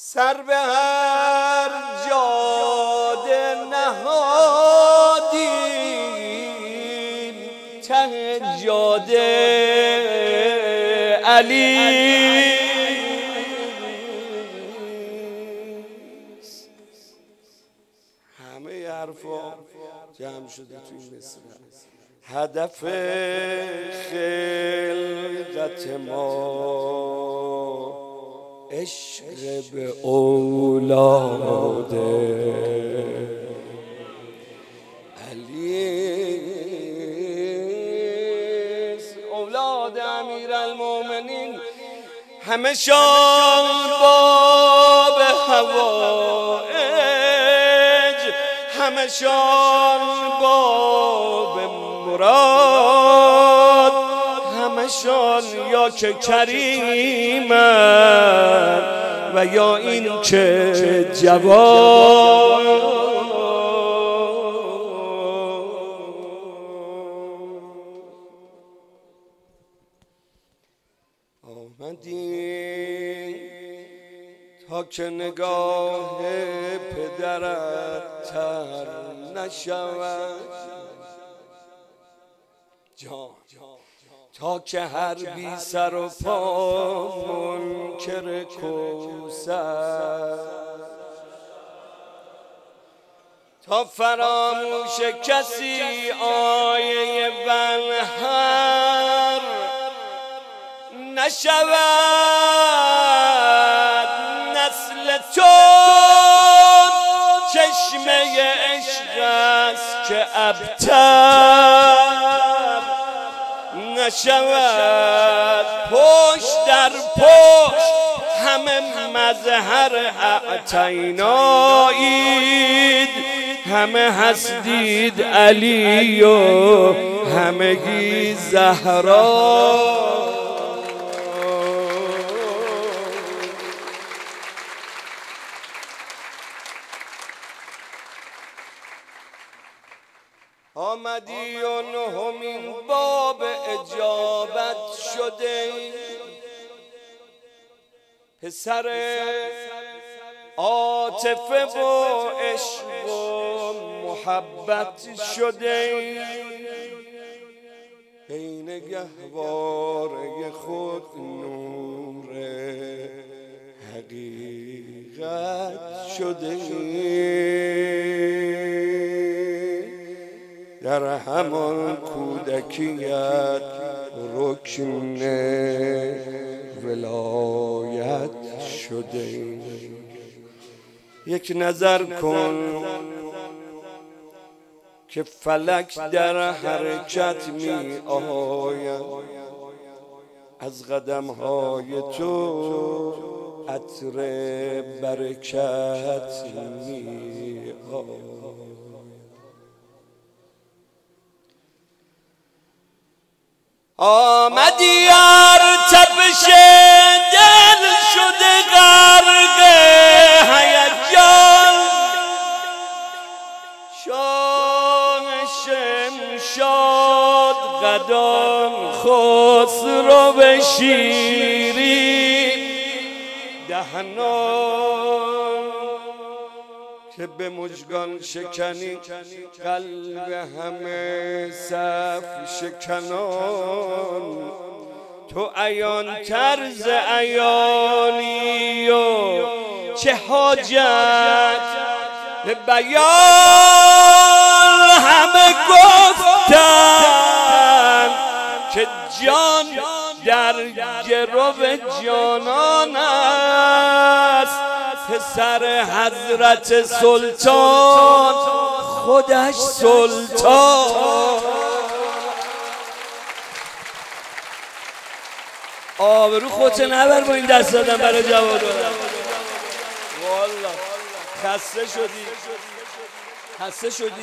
سر به هر جاده نهادیم، ته جاده علی. همه حرفا جمع شده توی این مصرع. هدف خلقت ما عشق به اولاد علی، اولاد امیرالمومنین، همه‌شان باب حوائج، همه‌شان باب مراد، همه‌شان یا که کریمن و یا این که جواد. آمدیم تا که نگاه پدرت تر نشود جان، تا که هر بی سر و پا منکر کوثر، تا فراموش کسی آیه بنهر نشود. نسل تو چشمه عشق است که ابتر نشود. پشت در پشت همه مظهر اعطینایید، همه هستید علی و همگی زهرا. آمدی و نهمین باب اجابت شده، پسر عاطفه و عشق و محبت شده. عین گهواره خود نور حقیقت شده، در همان کودکیت رکن ولایت شده. یک نظر کن که فلک در حرکت می آید، از قدم‌های تو عطر برکت می آید. آمدی تپش دل شده غرق هیجان، شاه شمشاد قدان خسرو شیرین دهنان، که به مژگان شکنی قلب همه صف شکنان. تو عیان طرز عیانی و چه حاجت به بیان، همه گفتن که جان در گرو جانان است. پسر حضرت سلطان خودش سلطان. آبرو خودت نبر با این دست دادن برای جواد. والله خسته شدی، خسته شدی.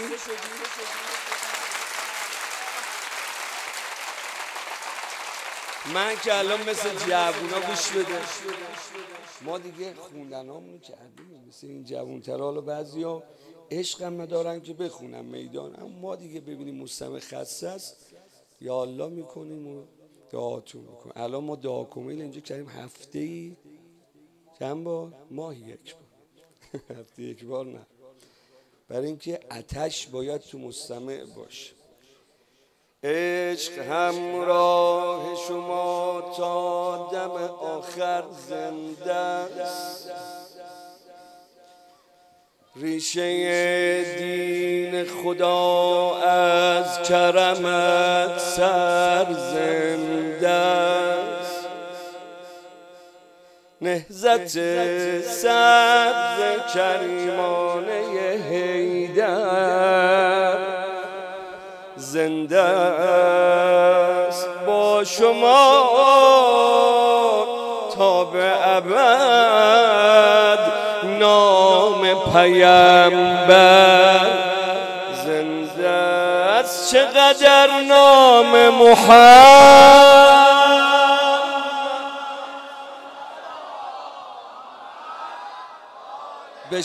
من که الان مثل جوونا گوش بده، ما دیگه خوندنامون کردیم مثل این جوونترها. حالا بعضیا عشق هم ندارن که بخونن میدان، اما ما دیگه ببینیم مستمع خسته است یا الله میکنیم و دعاتون میکنیم. الان ما دعا کمیل اینجا کردیم، هفته‌ای چند بار؟ ماهی یک بار. هفته یک بار نه، برای اینکه آتش باید تو مستمع باشه. عشق همراه شما تا دم آخر زنده است، ریشه دین خدا از کرمت سرزنده است، نهضت سبز کریمانه حیدر زنده است با شما تا به ابد، نام پیامبر زنده است. چقدر نام محمد به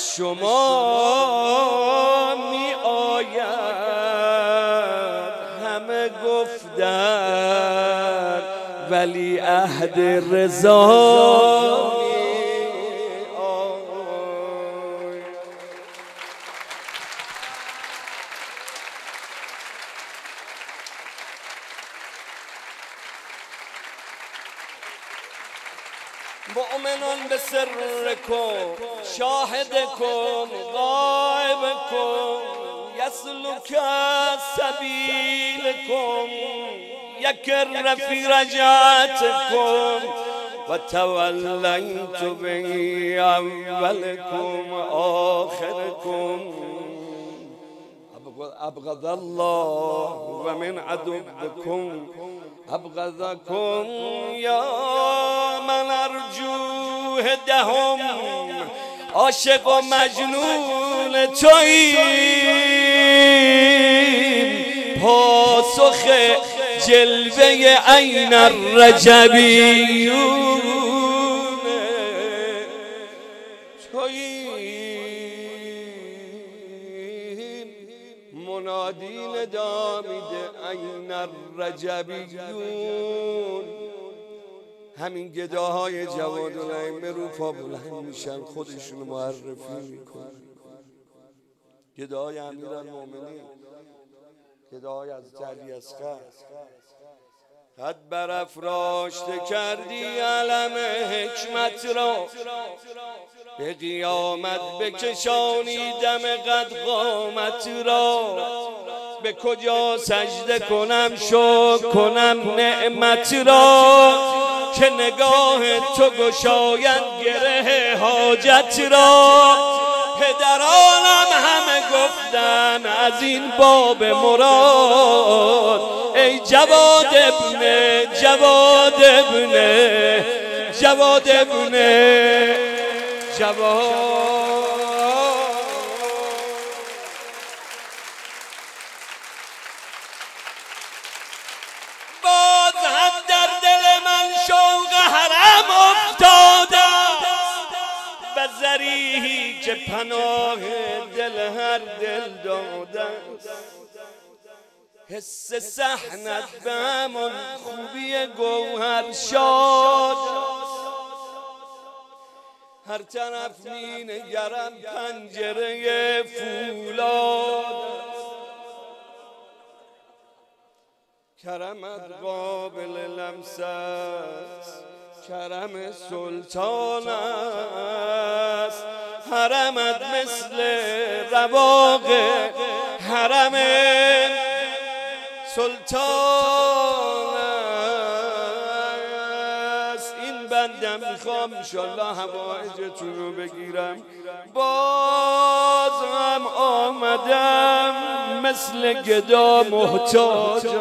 شما می آید، همه گفتن ولی عهد رضا می آید. مؤمنون به سرکم شاهدکم غائبکم یسلک سبیلکم یکر فی رجعتکم و تولیت به اولکم آخرکم. ابغض الله و من عدوکم ابغضکم یا من ارجو هدهم. عاشق و مجنون توییم، پاسخ جلوه عین الرجبیون توییم، منادی ندا میده عین الرجبیون. همین گداهای جوادالائمه رو پا بلند میشن، خودشونو معرفی میکنن. گداهای امیرالمومنین، گداهای حضرت علی اصغر. قد برافراشته کردی علم حکمت را، به قیامت بکشانی دم قد قامت را. به کجا سجده کنم شکر کنم نعمت را، که نگاه تو گشاید گره حاجت را. پدرانم همه گفتن از این باب مراد، ای جواد ابن جواد ابن جواد ابن جواد. باز هم در دل من شوق حرم افتاده و ذریحی که پناه دل هر دل داده. حس صحنت به همون خوبی گوهر شاد، هر طرف می نگرم پنجره فولاد. کرمت قابل لمس است، کرم سلطان است. حرمت مثل رواق حرم سلطان است. این بندم میخوام انشالله حوائجتون رو بگیرم. باز هم آمدم مثل گدا محتاجم.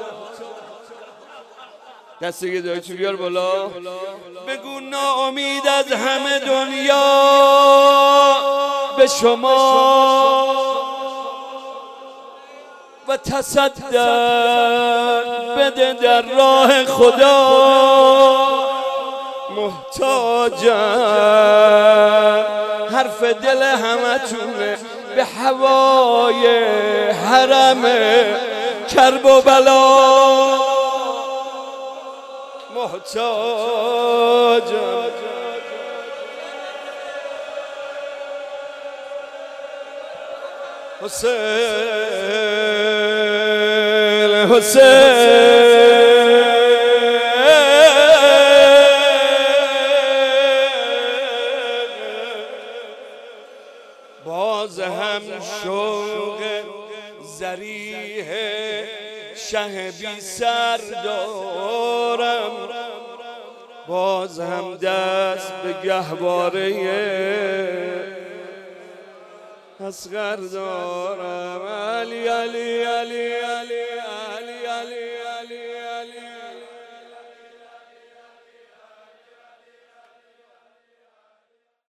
دست گدایتون بیار بالا، بگو ناامید از همه دنیا به شما و تصدق بده در راه خدا. محتاجم حرف دل همتونه به هوای حرم کرب و بلا. محتاجم حسین حسین باز هم شوق ذریح شه بی سر دارم، باز هم دست به گهواره اصغر دارم.